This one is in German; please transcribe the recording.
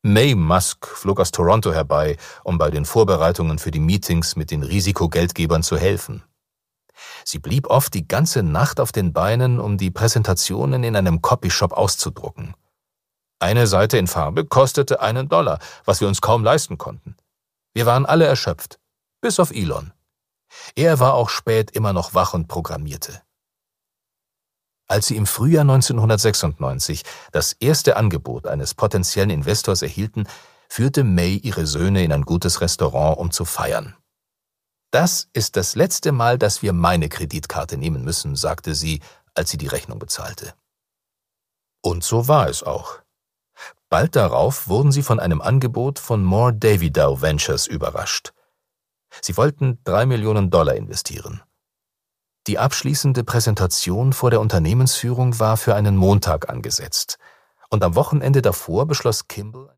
May Musk flog aus Toronto herbei, um bei den Vorbereitungen für die Meetings mit den Risikogeldgebern zu helfen. Sie blieb oft die ganze Nacht auf den Beinen, um die Präsentationen in einem Copyshop auszudrucken. Eine Seite in Farbe kostete $1, was wir uns kaum leisten konnten. Wir waren alle erschöpft, bis auf Elon. Er war auch spät immer noch wach und programmierte. Als sie im Frühjahr 1996 das erste Angebot eines potenziellen Investors erhielten, führte May ihre Söhne in ein gutes Restaurant, um zu feiern. »Das ist das letzte Mal, dass wir meine Kreditkarte nehmen müssen«, sagte sie, als sie die Rechnung bezahlte. Und so war es auch. Bald darauf wurden sie von einem Angebot von Moore Davidow Ventures überrascht. Sie wollten $3 Millionen investieren. Die abschließende Präsentation vor der Unternehmensführung war für einen Montag angesetzt, und am Wochenende davor beschloss Kimball,